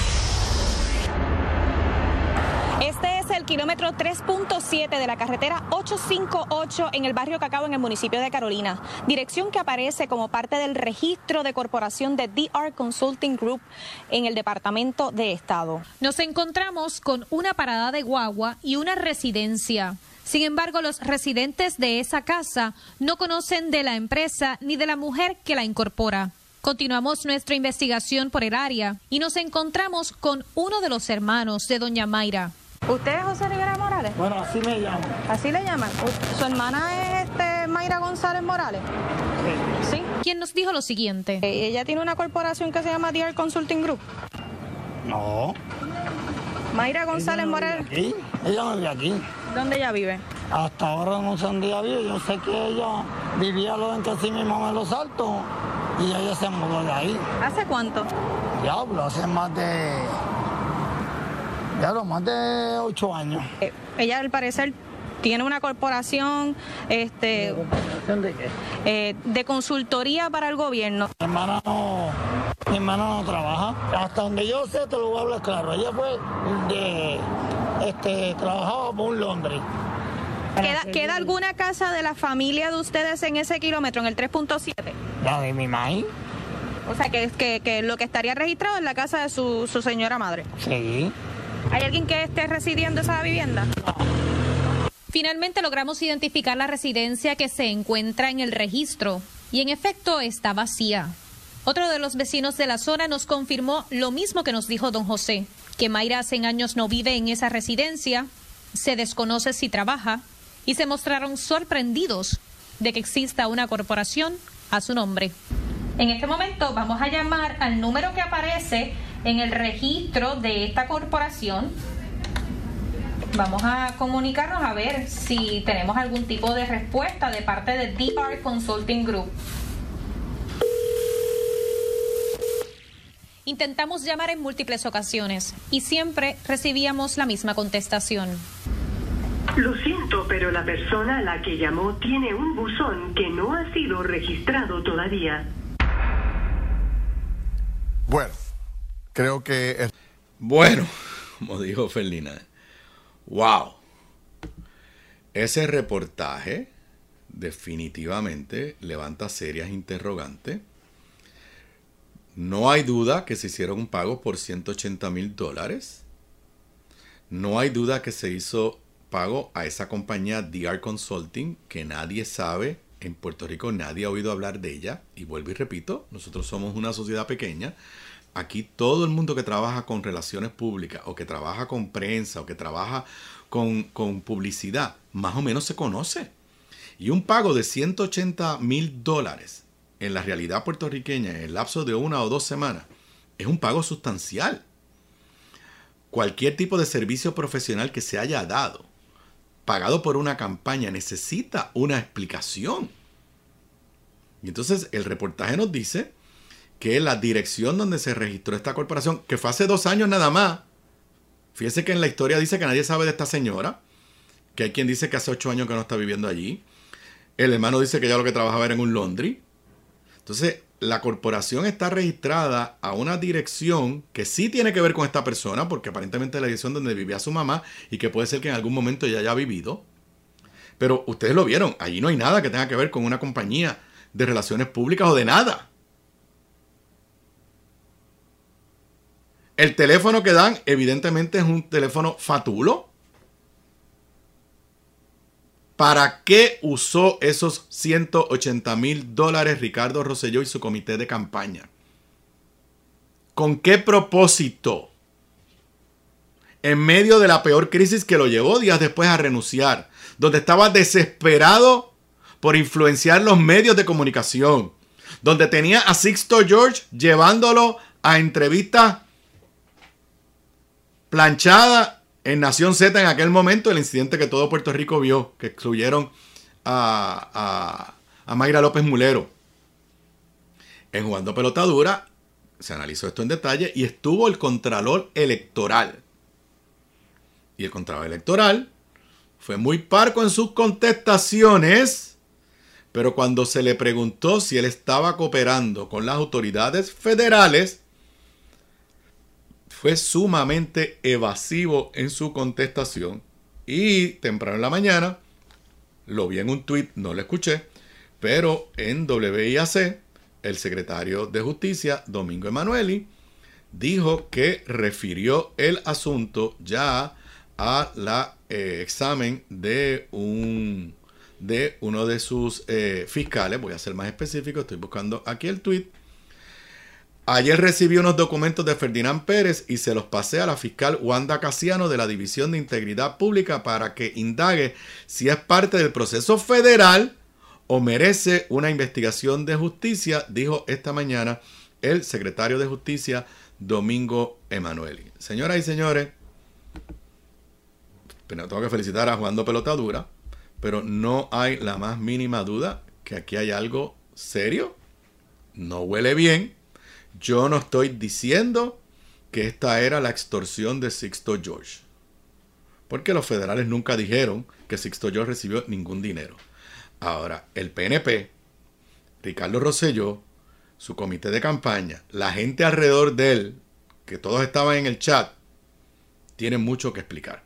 Este es el kilómetro tres punto siete de la carretera ochocientos cincuenta y ocho en el barrio Cacao, en el municipio de Carolina. Dirección que aparece como parte del registro de corporación de D R Consulting Group en el Departamento de Estado. Nos encontramos con una parada de guagua y una residencia. Sin embargo, los residentes de esa casa no conocen de la empresa ni de la mujer que la incorpora. Continuamos nuestra investigación por el área y nos encontramos con uno de los hermanos de doña Mayra. ¿Usted es José Rivera Morales? Bueno, así me llamo. ¿Así le llaman? ¿Su hermana es este Mayra González Morales? Sí. ¿Sí? Quien nos dijo lo siguiente. Eh, ¿Ella tiene una corporación que se llama D R Consulting Group? No. Mayra González Ella no Morales. vive aquí. Ella no vive aquí. ¿Dónde ella vive? Hasta ahora no sé dónde ella vive. Yo sé que ella vivía lo en que sí mi mamá en Los Altos y ella se mudó de ahí. ¿Hace cuánto? Diablo, hace más de... Diablo, más de ocho años. Eh, ella al parecer tiene una corporación este, ¿Corporación de qué? eh, de consultoría para el gobierno. Mi hermana no... Mi hermana no trabaja. Hasta donde yo sé, te lo voy a hablar claro. Ella fue de... Este, trabajaba por un Londres. ¿Queda, ¿Queda alguna casa de la familia de ustedes en ese kilómetro, en el tres punto siete? La de mi maíz. O sea, que, que, que lo que estaría registrado en la casa de su, su señora madre. Sí. ¿Hay alguien que esté residiendo esa vivienda? Finalmente logramos identificar la residencia que se encuentra en el registro y en efecto está vacía. Otro de los vecinos de la zona nos confirmó lo mismo que nos dijo don José, que Mayra hace años no vive en esa residencia, se desconoce si trabaja y se mostraron sorprendidos de que exista una corporación a su nombre. En este momento vamos a llamar al número que aparece en el registro de esta corporación. Vamos a comunicarnos a ver si tenemos algún tipo de respuesta de parte de D R Consulting Group. Intentamos llamar en múltiples ocasiones y siempre recibíamos la misma contestación. Lo siento, pero la persona a la que llamó tiene un buzón que no ha sido registrado todavía. Bueno, creo que... Es... Bueno, como dijo Ferdinand, wow. Ese reportaje definitivamente levanta serias interrogantes. No hay duda que se hicieron un pago por ciento ochenta mil dólares. No hay duda que se hizo pago a esa compañía D R Consulting, que nadie sabe, en Puerto Rico nadie ha oído hablar de ella. Y vuelvo y repito, nosotros somos una sociedad pequeña. Aquí todo el mundo que trabaja con relaciones públicas, o que trabaja con prensa, o que trabaja con, con publicidad, más o menos se conoce. Y un pago de ciento ochenta mil dólares en la realidad puertorriqueña, en el lapso de una o dos semanas, es un pago sustancial. Cualquier tipo de servicio profesional que se haya dado, pagado por una campaña, necesita una explicación. Y entonces el reportaje nos dice que la dirección donde se registró esta corporación, que fue hace dos años nada más, fíjese que en la historia dice que nadie sabe de esta señora, que hay quien dice que hace ocho años que no está viviendo allí, el hermano dice que ya lo que trabajaba era en un laundry. Entonces, la corporación está registrada a una dirección que sí tiene que ver con esta persona, porque aparentemente es la dirección donde vivía su mamá y que puede ser que en algún momento ya haya vivido. Pero ustedes lo vieron, allí no hay nada que tenga que ver con una compañía de relaciones públicas o de nada. El teléfono que dan evidentemente es un teléfono fatulo. ¿Para qué usó esos ciento ochenta mil dólares Ricardo Rosselló y su comité de campaña? ¿Con qué propósito? En medio de la peor crisis que lo llevó días después a renunciar, donde estaba desesperado por influenciar los medios de comunicación, donde tenía a Sixto George llevándolo a entrevistas planchadas en Nación Z en aquel momento, el incidente que todo Puerto Rico vio, que excluyeron a, a, a Mayra López Mulero. En Jugando Pelota Dura se analizó esto en detalle y estuvo el Contralor Electoral. Y el Contralor Electoral fue muy parco en sus contestaciones, pero cuando se le preguntó si él estaba cooperando con las autoridades federales, fue sumamente evasivo en su contestación. Y temprano en la mañana, lo vi en un tuit, no lo escuché, pero en W I A C, el secretario de Justicia, Domingo Emanueli, dijo que refirió el asunto ya a la eh, examen de, un, de uno de sus eh, fiscales. Voy a ser más específico, estoy buscando aquí el tuit. Ayer recibí unos documentos de Ferdinand Pérez y se los pasé a la fiscal Wanda Casiano de la División de Integridad Pública para que indague si es parte del proceso federal o merece una investigación de justicia, dijo esta mañana el secretario de Justicia, Domingo Emanueli. Señoras y señores, tengo que felicitar a Jugando Pelota Dura, pero no hay la más mínima duda que aquí hay algo serio, no huele bien. Yo no estoy diciendo que esta era la extorsión de Sixto George, porque los federales nunca dijeron que Sixto George recibió ningún dinero. Ahora, el P N P, Ricardo Rosselló, su comité de campaña, la gente alrededor de él, que todos estaban en el chat, tienen mucho que explicar.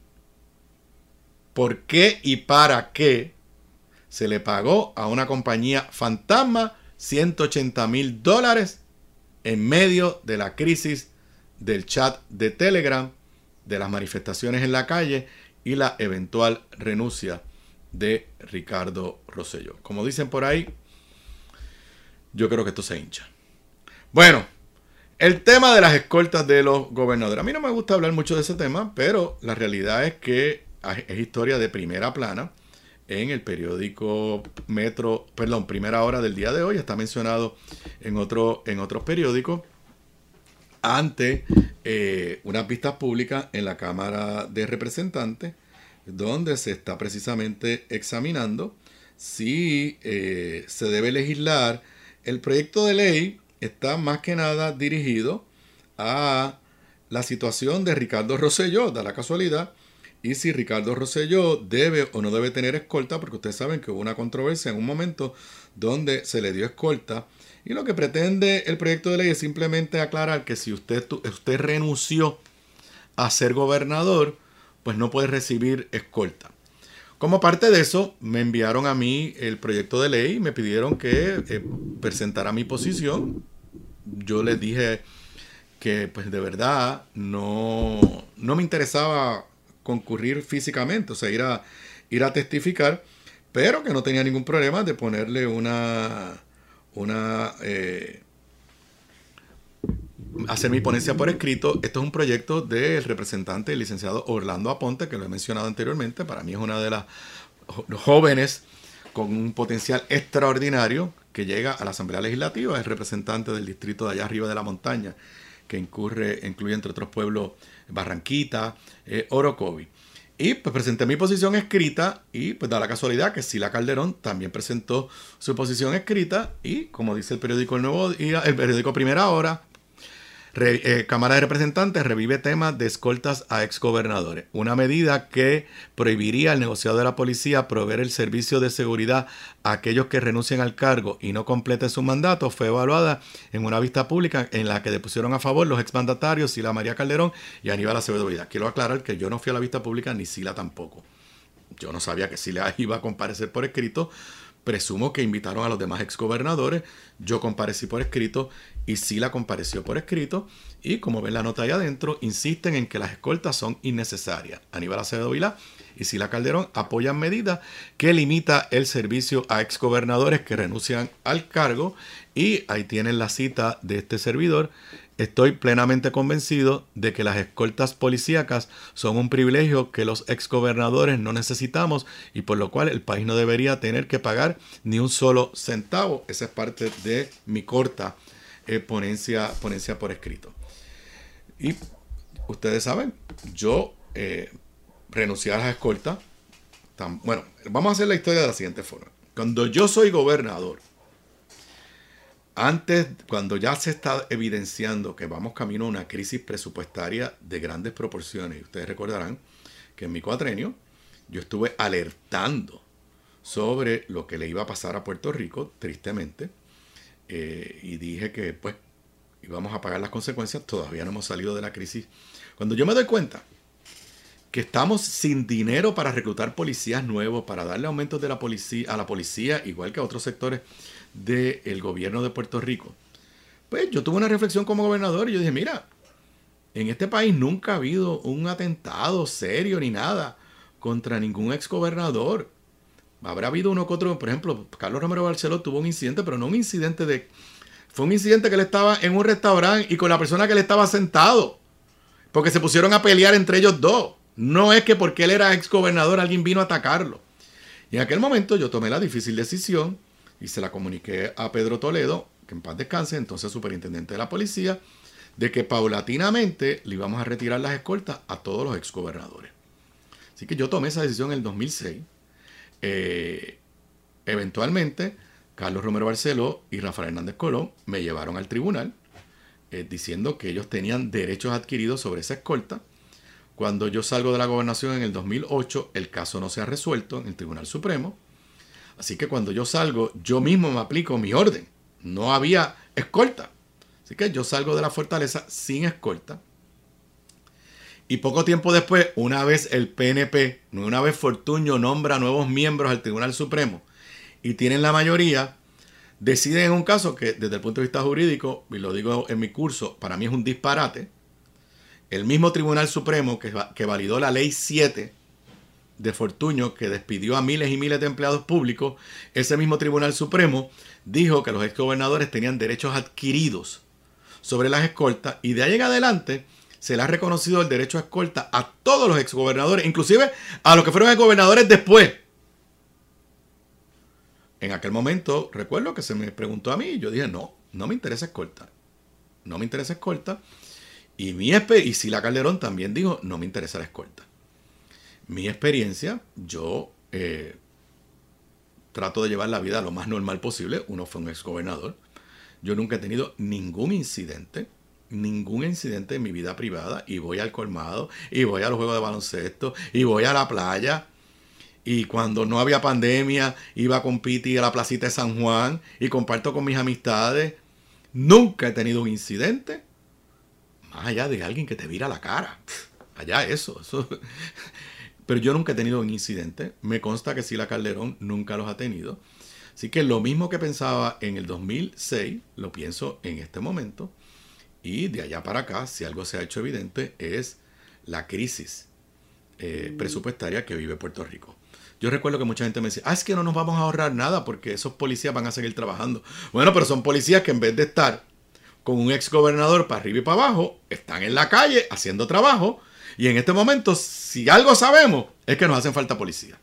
¿Por qué y para qué se le pagó a una compañía fantasma ciento ochenta mil dólares en medio de la crisis del chat de Telegram, de las manifestaciones en la calle y la eventual renuncia de Ricardo Rosselló. Como dicen por ahí, yo creo que esto se hincha. Bueno, el tema de las escoltas de los gobernadores. A mí no me gusta hablar mucho de ese tema, pero la realidad es que es historia de primera plana en el periódico Metro, perdón, Primera Hora del día de hoy. Está mencionado en, otro, en otros periódicos ante eh, unas vistas públicas en la Cámara de Representantes, donde se está precisamente examinando si eh, se debe legislar. El proyecto de ley está más que nada dirigido a la situación de Ricardo Rosselló, da la casualidad, y si Ricardo Rosselló debe o no debe tener escolta, porque ustedes saben que hubo una controversia en un momento donde se le dio escolta, y lo que pretende el proyecto de ley es simplemente aclarar que si usted, usted renunció a ser gobernador, pues no puede recibir escolta. Como parte de eso, me enviaron a mí el proyecto de ley y me pidieron que eh, presentara mi posición. Yo les dije que pues de verdad no, no me interesaba concurrir físicamente, o sea, ir a, ir a testificar, pero que no tenía ningún problema de ponerle una, una eh, hacer mi ponencia por escrito. Esto es un proyecto del representante, el licenciado Orlando Aponte, que lo he mencionado anteriormente. Para mí es una de las jóvenes con un potencial extraordinario que llega a la Asamblea Legislativa. Es representante del distrito de allá arriba de la montaña, que incurre, incluye entre otros pueblos Barranquita, eh, Orocovi. Y pues presenté mi posición escrita y pues da la casualidad que Sila Calderón también presentó su posición escrita y como dice el periódico El Nuevo Día, el periódico Primera Hora, Re, eh, Cámara de Representantes revive temas de escoltas a exgobernadores. Una medida que prohibiría al negociado de la policía proveer el servicio de seguridad a aquellos que renuncien al cargo y no completen su mandato fue evaluada en una vista pública en la que depusieron a favor los exmandatarios Sila María Calderón y Aníbal Acevedo Vilá. Quiero aclarar que yo no fui a la vista pública ni Sila tampoco. Yo no sabía que Sila iba a comparecer por escrito. Presumo que invitaron a los demás exgobernadores. Yo comparecí por escrito y Sila compareció por escrito. Y como ven la nota ahí adentro, insisten en que las escoltas son innecesarias. Aníbal Acevedo Vilá y Sila Calderón apoyan medidas que limita el servicio a exgobernadores que renuncian al cargo. Y ahí tienen la cita de este servidor. Estoy plenamente convencido de que las escoltas policíacas son un privilegio que los exgobernadores no necesitamos y por lo cual el país no debería tener que pagar ni un solo centavo. Esa es parte de mi corta eh, ponencia, ponencia por escrito. Y ustedes saben, yo eh, renuncié a las escoltas. Tan, bueno, vamos a hacer la historia de la siguiente forma. Cuando yo soy gobernador, Antes, cuando ya se está evidenciando que vamos camino a una crisis presupuestaria de grandes proporciones, y ustedes recordarán que en mi cuatrenio yo estuve alertando sobre lo que le iba a pasar a Puerto Rico, tristemente, eh, y dije que pues íbamos a pagar las consecuencias. Todavía no hemos salido de la crisis. Cuando yo me doy cuenta que estamos sin dinero para reclutar policías nuevos, para darle aumentos de la policía, a la policía, igual que a otros sectores del gobierno de Puerto Rico, pues yo tuve una reflexión como gobernador y yo dije, mira, en este país nunca ha habido un atentado serio ni nada contra ningún exgobernador. Habrá habido uno que otro, por ejemplo, Carlos Romero Barceló tuvo un incidente, pero no un incidente de... Fue un incidente que él estaba en un restaurante y con la persona que él estaba sentado, porque se pusieron a pelear entre ellos dos. No es que porque él era exgobernador alguien vino a atacarlo. Y en aquel momento yo tomé la difícil decisión y se la comuniqué a Pedro Toledo, que en paz descanse, entonces superintendente de la policía, de que paulatinamente le íbamos a retirar las escoltas a todos los exgobernadores. Así que yo tomé esa decisión en el dos mil seis. Eh, eventualmente, Carlos Romero Barceló y Rafael Hernández Colón me llevaron al tribunal eh, diciendo que ellos tenían derechos adquiridos sobre esa escolta. Cuando yo salgo de la gobernación en el dos mil ocho, el caso no se ha resuelto en el Tribunal Supremo. Así que cuando yo salgo, yo mismo me aplico mi orden. No había escolta. Así que yo salgo de la fortaleza sin escolta. Y poco tiempo después, una vez el P N P, una vez Fortuño nombra nuevos miembros al Tribunal Supremo y tienen la mayoría, deciden en un caso que desde el punto de vista jurídico, y lo digo en mi curso, para mí es un disparate. El mismo Tribunal Supremo que, que validó la Ley siete de Fortuño, que despidió a miles y miles de empleados públicos, ese mismo Tribunal Supremo dijo que los exgobernadores tenían derechos adquiridos sobre las escoltas, y de ahí en adelante se le ha reconocido el derecho a escolta a todos los exgobernadores, inclusive a los que fueron exgobernadores después. En aquel momento, recuerdo que se me preguntó a mí, y yo dije, no, no me interesa escolta. No me interesa escolta. Y, mi y Sila Calderón también dijo, no me interesa la escolta. Mi experiencia, yo eh, trato de llevar la vida lo más normal posible. Uno fue un exgobernador. Yo nunca he tenido ningún incidente, ningún incidente en mi vida privada. Y voy al colmado, y voy a los juegos de baloncesto, y voy a la playa. Y cuando no había pandemia, iba con Piti a la placita de San Juan y comparto con mis amistades. Nunca he tenido un incidente, más allá de alguien que te vira la cara. Allá eso, eso. Pero yo nunca he tenido un incidente. Me consta que Sila Calderón nunca los ha tenido. Así que lo mismo que pensaba en el dos mil seis, lo pienso en este momento. Y de allá para acá, si algo se ha hecho evidente, es la crisis eh, presupuestaria que vive Puerto Rico. Yo recuerdo que mucha gente me decía, ah, es que no nos vamos a ahorrar nada porque esos policías van a seguir trabajando. Bueno, pero son policías que en vez de estar con un ex gobernador para arriba y para abajo, están en la calle haciendo trabajo. Y en este momento, si algo sabemos, es que nos hacen falta policías.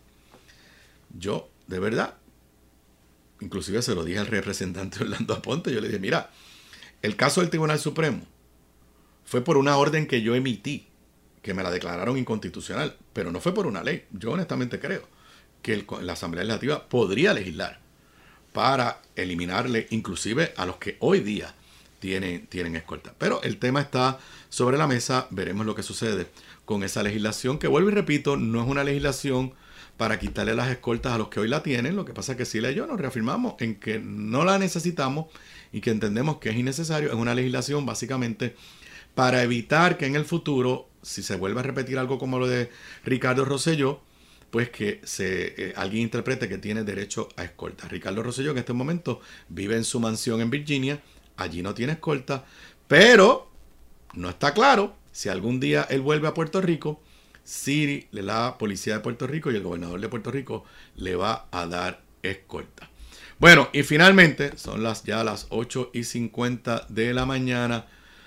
Yo, de verdad, inclusive se lo dije al representante Orlando Aponte, yo le dije, mira, el caso del Tribunal Supremo fue por una orden que yo emití, que me la declararon inconstitucional, pero no fue por una ley. Yo honestamente creo que el, la Asamblea Legislativa podría legislar para eliminarle inclusive a los que hoy día tienen, tienen escolta. Pero el tema está sobre la mesa, veremos lo que sucede con esa legislación, que vuelvo y repito, no es una legislación para quitarle las escoltas a los que hoy la tienen. Lo que pasa es que Sila y yo nos reafirmamos en que no la necesitamos y que entendemos que es innecesario. Es una legislación básicamente para evitar que en el futuro, si se vuelve a repetir algo como lo de Ricardo Rosselló, pues que se, eh, alguien interprete que tiene derecho a escolta. Ricardo Rosselló en este momento vive en su mansión en Virginia, allí no tiene escolta, pero no está claro si algún día él vuelve a Puerto Rico, si la policía de Puerto Rico y el gobernador de Puerto Rico le va a dar escolta. Bueno, y finalmente, son las ya las ocho y cincuenta de la mañana,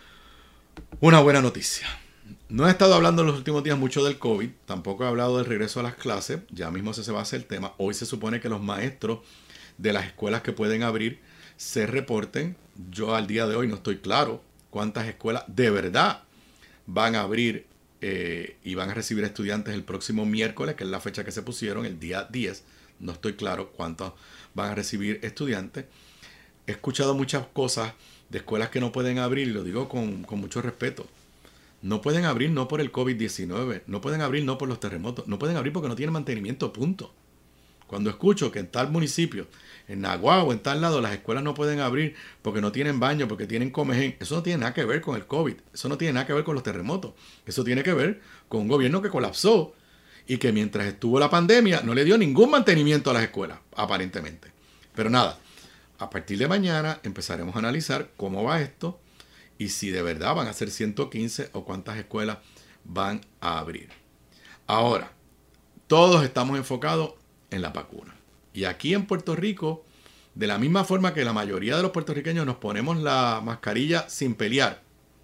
una buena noticia. No he estado hablando en los últimos días mucho del COVID, tampoco he hablado del regreso a las clases, ya mismo se va a hacer el tema. Hoy se supone que los maestros de las escuelas que pueden abrir se reporten. Yo al día de hoy no estoy claro cuántas escuelas de verdad van a abrir eh, y van a recibir estudiantes el próximo miércoles, que es la fecha que se pusieron, el día diez. No estoy claro cuántos van a recibir estudiantes. He escuchado muchas cosas de escuelas que no pueden abrir, y lo digo con, con mucho respeto. No pueden abrir no por el COVID diecinueve, no pueden abrir no por los terremotos, no pueden abrir porque no tienen mantenimiento, punto. Cuando escucho que en tal municipio, en Naguá o en tal lado, las escuelas no pueden abrir porque no tienen baño, porque tienen comején, eso no tiene nada que ver con el COVID, eso no tiene nada que ver con los terremotos, eso tiene que ver con un gobierno que colapsó y que mientras estuvo la pandemia no le dio ningún mantenimiento a las escuelas, aparentemente. Pero nada, a partir de mañana empezaremos a analizar cómo va esto y si de verdad van a ser ciento quince o cuántas escuelas van a abrir. Ahora, todos estamos enfocados en la vacuna. Y aquí en Puerto Rico, de la misma forma que la mayoría de los puertorriqueños nos ponemos la mascarilla sin pelear,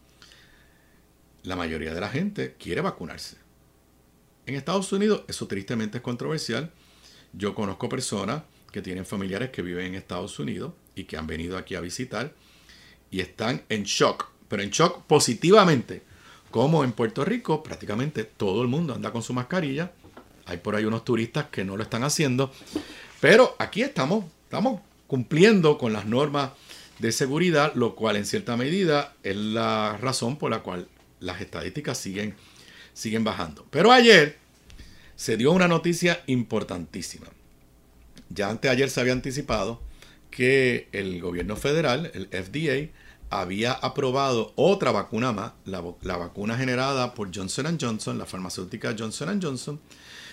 la mayoría de la gente quiere vacunarse. En Estados Unidos eso tristemente es controversial. Yo conozco personas que tienen familiares que viven en Estados Unidos y que han venido aquí a visitar y están en shock, pero en shock positivamente. Como en Puerto Rico prácticamente todo el mundo anda con su mascarilla. Hay por ahí unos turistas que no lo están haciendo, pero aquí estamos, estamos cumpliendo con las normas de seguridad, lo cual en cierta medida es la razón por la cual las estadísticas siguen, siguen bajando. Pero ayer se dio una noticia importantísima. Ya anteayer se había anticipado que el gobierno federal, el F D A, había aprobado otra vacuna más, la, la vacuna generada por Johnson and Johnson, la farmacéutica Johnson and Johnson,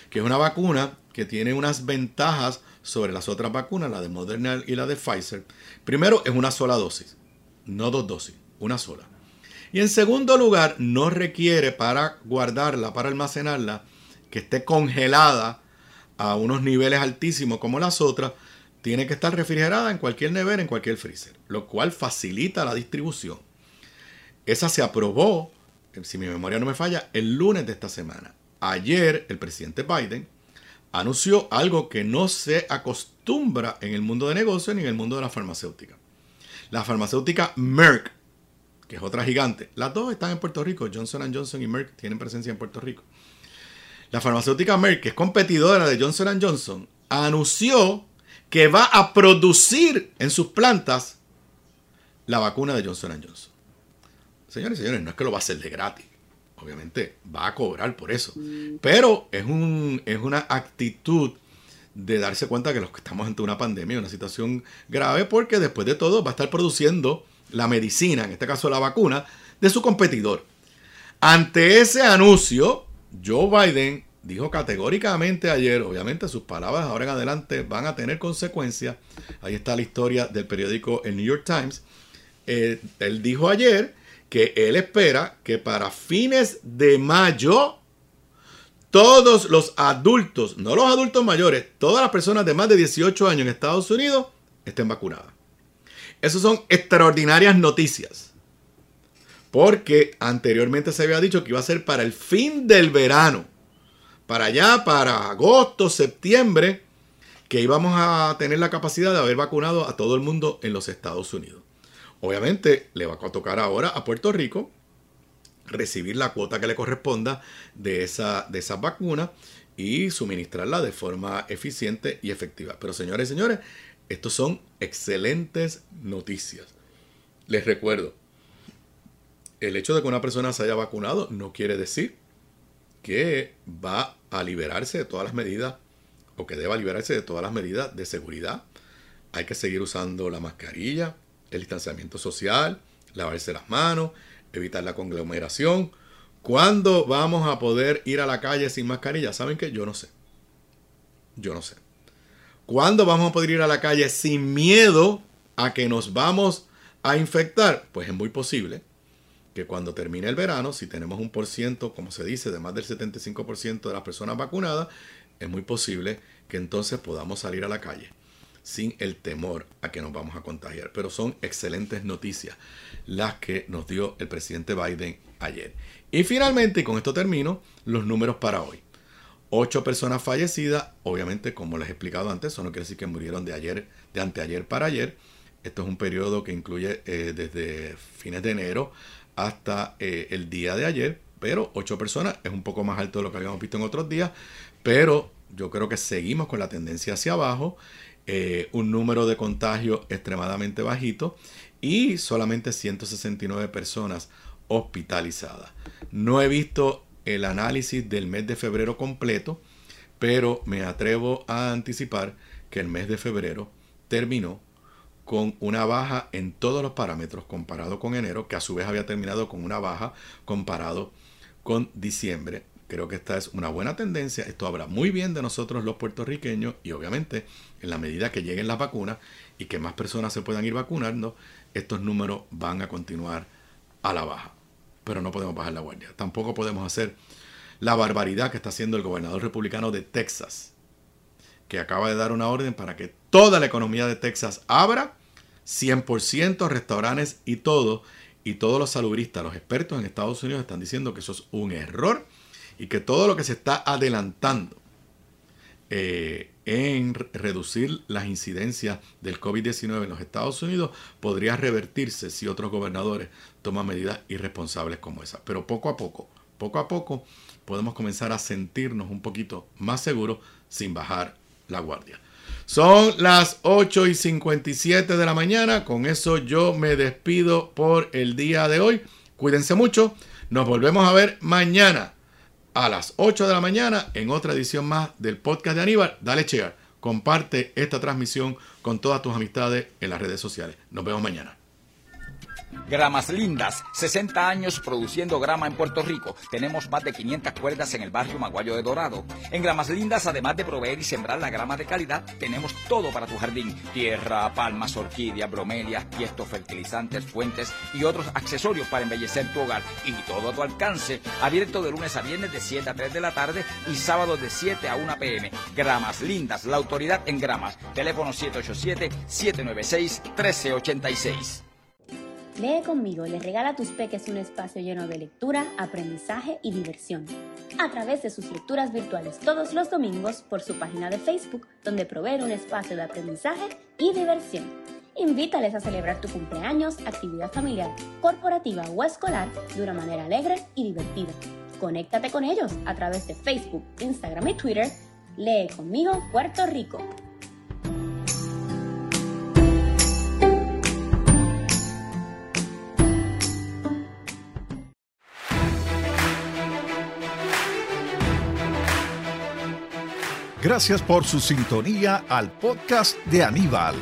que es una vacuna que tiene unas ventajas sobre las otras vacunas, la de Moderna y la de Pfizer. Primero, es una sola dosis, no dos dosis, una sola. Y en segundo lugar, no requiere para guardarla, para almacenarla, que esté congelada a unos niveles altísimos como las otras. Tiene que estar refrigerada en cualquier nevera, en cualquier freezer, lo cual facilita la distribución. Esa se aprobó, si mi memoria no me falla, el lunes de esta semana. Ayer, el presidente Biden anunció algo que no se acostumbra en el mundo de negocios ni en el mundo de la farmacéutica. La farmacéutica Merck, que es otra gigante, las dos están en Puerto Rico, Johnson and Johnson y Merck tienen presencia en Puerto Rico. La farmacéutica Merck, que es competidora de Johnson and Johnson, anunció que va a producir en sus plantas la vacuna de Johnson and Johnson. Señores y señores, no es que lo va a hacer de gratis. Obviamente va a cobrar por eso. Pero es, un, es una actitud de darse cuenta que los que estamos ante una pandemia, una situación grave, porque después de todo va a estar produciendo la medicina, en este caso la vacuna, de su competidor. Ante ese anuncio, Joe Biden dijo categóricamente ayer, obviamente sus palabras ahora en adelante van a tener consecuencias. Ahí está la historia del periódico el New York Times. Eh, él dijo ayer que él espera que para fines de mayo todos los adultos, no los adultos mayores, todas las personas de más de dieciocho años en Estados Unidos estén vacunadas. Esas son extraordinarias noticias, porque anteriormente se había dicho que iba a ser para el fin del verano, para allá, para agosto, septiembre, que íbamos a tener la capacidad de haber vacunado a todo el mundo en los Estados Unidos. Obviamente le va a tocar ahora a Puerto Rico recibir la cuota que le corresponda de esa, de esas vacunas y suministrarla de forma eficiente y efectiva. Pero señores y señores, estos son excelentes noticias. Les recuerdo, el hecho de que una persona se haya vacunado no quiere decir que va a liberarse de todas las medidas o que deba liberarse de todas las medidas de seguridad. Hay que seguir usando la mascarilla, el distanciamiento social, lavarse las manos, evitar la conglomeración. ¿Cuándo vamos a poder ir a la calle sin mascarilla? ¿Saben qué? Yo no sé. Yo no sé. ¿Cuándo vamos a poder ir a la calle sin miedo a que nos vamos a infectar? Pues es muy posible que cuando termine el verano, si tenemos un por ciento, como se dice, de más del setenta y cinco por ciento de las personas vacunadas, es muy posible que entonces podamos salir a la calle sin el temor a que nos vamos a contagiar. Pero son excelentes noticias las que nos dio el presidente Biden ayer. Y finalmente, y con esto termino, los números para hoy. Ocho personas fallecidas, obviamente, como les he explicado antes, eso no quiere decir que murieron de ayer, de anteayer para ayer. Esto es un periodo que incluye eh, desde fines de enero hasta eh, el día de ayer, pero ocho personas es un poco más alto de lo que habíamos visto en otros días, pero yo creo que seguimos con la tendencia hacia abajo. Eh, un número de contagios extremadamente bajito y solamente ciento sesenta y nueve personas hospitalizadas. No he visto el análisis del mes de febrero completo, pero me atrevo a anticipar que el mes de febrero terminó con una baja en todos los parámetros comparado con enero, que a su vez había terminado con una baja comparado con diciembre. Creo que esta es una buena tendencia. Esto habla muy bien de nosotros los puertorriqueños y obviamente en la medida que lleguen las vacunas y que más personas se puedan ir vacunando, estos números van a continuar a la baja. Pero no podemos bajar la guardia. Tampoco podemos hacer la barbaridad que está haciendo el gobernador republicano de Texas, que acaba de dar una orden para que toda la economía de Texas abra, cien por ciento restaurantes y todo. Y todos los salubristas, los expertos en Estados Unidos están diciendo que eso es un error y que todo lo que se está adelantando eh, en re- reducir las incidencias del COVID diecinueve en los Estados Unidos podría revertirse si otros gobernadores toman medidas irresponsables como esas. Pero poco a poco, poco a poco podemos comenzar a sentirnos un poquito más seguros sin bajar la guardia. Son las ocho y cincuenta y siete de la mañana. Con eso yo me despido por el día de hoy. Cuídense mucho. Nos volvemos a ver mañana a las ocho de la mañana en otra edición más del podcast de Aníbal. Dale share. Comparte esta transmisión con todas tus amistades en las redes sociales. Nos vemos mañana. Gramas Lindas, sesenta años produciendo grama en Puerto Rico. Tenemos más de quinientas cuerdas en el barrio Maguayo de Dorado. En Gramas Lindas, además de proveer y sembrar la grama de calidad, tenemos todo para tu jardín. Tierra, palmas, orquídeas, bromelias, tiestos, fertilizantes, fuentes y otros accesorios para embellecer tu hogar. Y todo a tu alcance. Abierto de lunes a viernes de siete a tres de la tarde y sábados de siete a una p m Gramas Lindas, la autoridad en gramas. Teléfono siete ocho siete, siete nueve seis, uno tres ocho seis. Lee conmigo les regala a tus peques un espacio lleno de lectura, aprendizaje y diversión. A través de sus lecturas virtuales todos los domingos por su página de Facebook, donde provee un espacio de aprendizaje y diversión. Invítales a celebrar tu cumpleaños, actividad familiar, corporativa o escolar de una manera alegre y divertida. Conéctate con ellos a través de Facebook, Instagram y Twitter. Lee conmigo Puerto Rico. Gracias por su sintonía al podcast de Aníbal.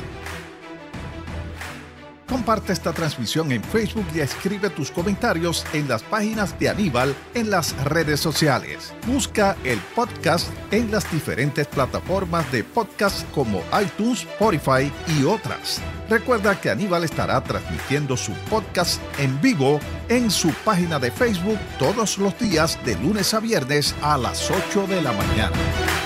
Comparte esta transmisión en Facebook y escribe tus comentarios en las páginas de Aníbal en las redes sociales. Busca el podcast en las diferentes plataformas de podcast como iTunes, Spotify y otras. Recuerda que Aníbal estará transmitiendo su podcast en vivo en su página de Facebook todos los días de lunes a viernes a las ocho de la mañana.